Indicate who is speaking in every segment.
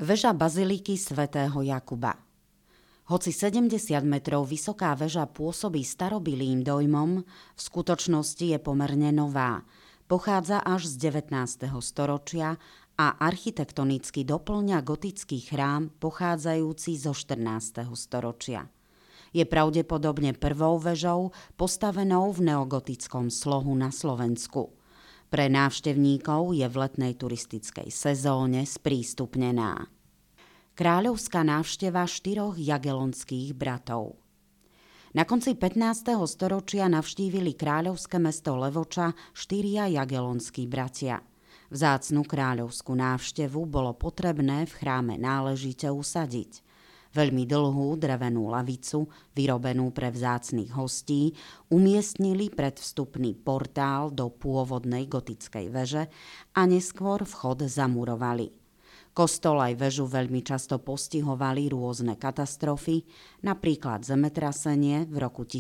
Speaker 1: Veža baziliky svätého Jakuba. Hoci 70 metrov vysoká veža pôsobí starobilým dojmom, v skutočnosti je pomerne nová. Pochádza až z 19. storočia a architektonicky doplňa gotický chrám pochádzajúci zo 14. storočia. Je pravdepodobne prvou vežou postavenou v neogotickom slohu na Slovensku. Pre návštevníkov je v letnej turistickej sezóne sprístupnená. Kráľovská návšteva 4 jagellonských bratov. Na konci 15. storočia navštívili kráľovské mesto Levoča 4 jagellonskí bratia. Vzácnu kráľovskú návštevu bolo potrebné v chráme náležite usadiť. Veľmi dlhú drevenú lavicu, vyrobenú pre vzácnych hostí, umiestnili pred vstupný portál do pôvodnej gotickej veže a neskôr vchod zamurovali. Kostol aj vežu veľmi často postihovali rôzne katastrofy, napríklad zemetrasenie v roku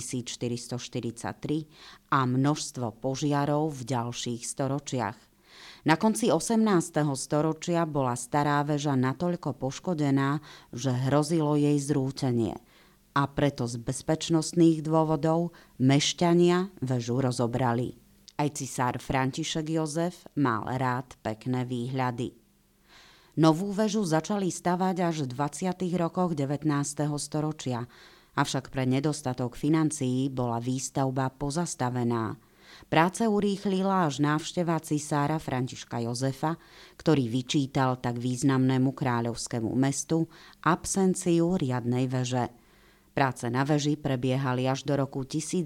Speaker 1: 1443 a množstvo požiarov v ďalších storočiach. Na konci 18. storočia bola stará veža natoľko poškodená, že hrozilo jej zrútenie. A preto z bezpečnostných dôvodov mešťania vežu rozobrali. Aj cisár František Jozef mal rád pekné výhľady. Novú vežu začali stavať až v 20. rokoch 19. storočia, avšak pre nedostatok financií bola výstavba pozastavená. Práce urýchlila až návšteva cisára Františka Jozefa, ktorý vyčítal tak významnému kráľovskému mestu absenciu riadnej veže. Práce na veži prebiehali až do roku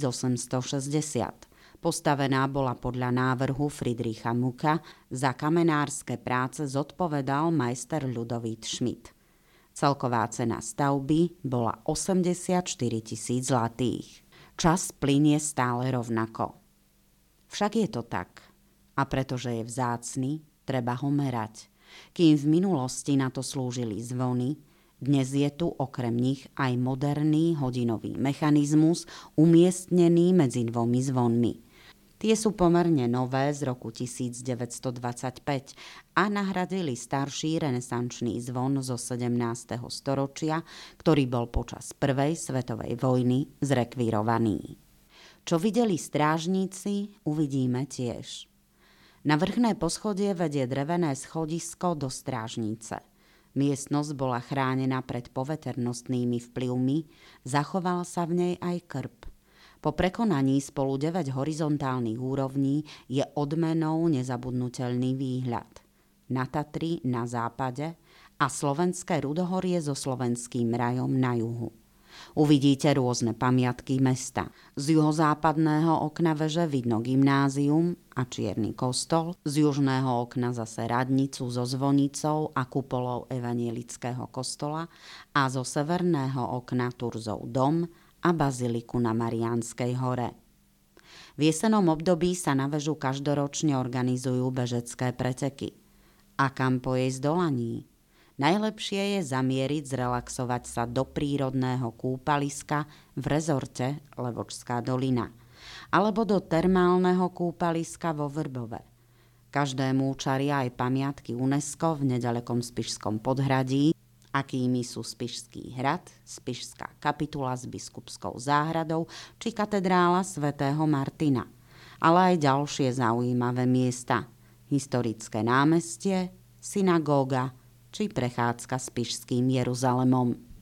Speaker 1: 1860. Postavená bola podľa návrhu Friedricha Mucka, za kamenárske práce zodpovedal majster Ľudovít Schmidt. Celková cena stavby bola 84 000 zlatých. Čas plynie stále rovnako. Však je to tak. A pretože je vzácny, treba ho merať. Kým v minulosti na to slúžili zvony, dnes je tu okrem nich aj moderný hodinový mechanizmus umiestnený medzi dvomi zvonmi. Tie sú pomerne nové z roku 1925 a nahradili starší renesančný zvon zo 17. storočia, ktorý bol počas prvej svetovej vojny zrekvírovaný. Čo videli strážníci, uvidíme tiež. Na vrchné poschodie vedie drevené schodisko do strážnice. Miestnosť bola chránená pred poveternostnými vplyvmi, zachoval sa v nej aj krb. Po prekonaní spolu 9 horizontálnych úrovní je odmenou nezabudnutelný výhľad. Na Tatry na západe a slovenské Rudohorie so slovenským rajom na juhu. Uvidíte rôzne pamiatky mesta. Z juhozápadného okna veže vidno gymnázium a čierny kostol, z južného okna zase radnicu so zvonicou a kupolou evanielického kostola a zo severného okna Turzov dom a baziliku na Mariánskej hore. V jesennom období sa na vežu každoročne organizujú bežecké preteky. A kam pojsť do Laní? Najlepšie je zamieriť zrelaxovať sa do prírodného kúpaliska v rezorte Levočská dolina alebo do termálneho kúpaliska vo Vrbove. Každému čaria aj pamiatky UNESCO v nedalekom Spišskom podhradí, akými sú Spišský hrad, Spišská kapitula s biskupskou záhradou či katedrála svätého Martina, ale aj ďalšie zaujímavé miesta, historické námestie, synagóga či prechádzka Spišským Jeruzalemom.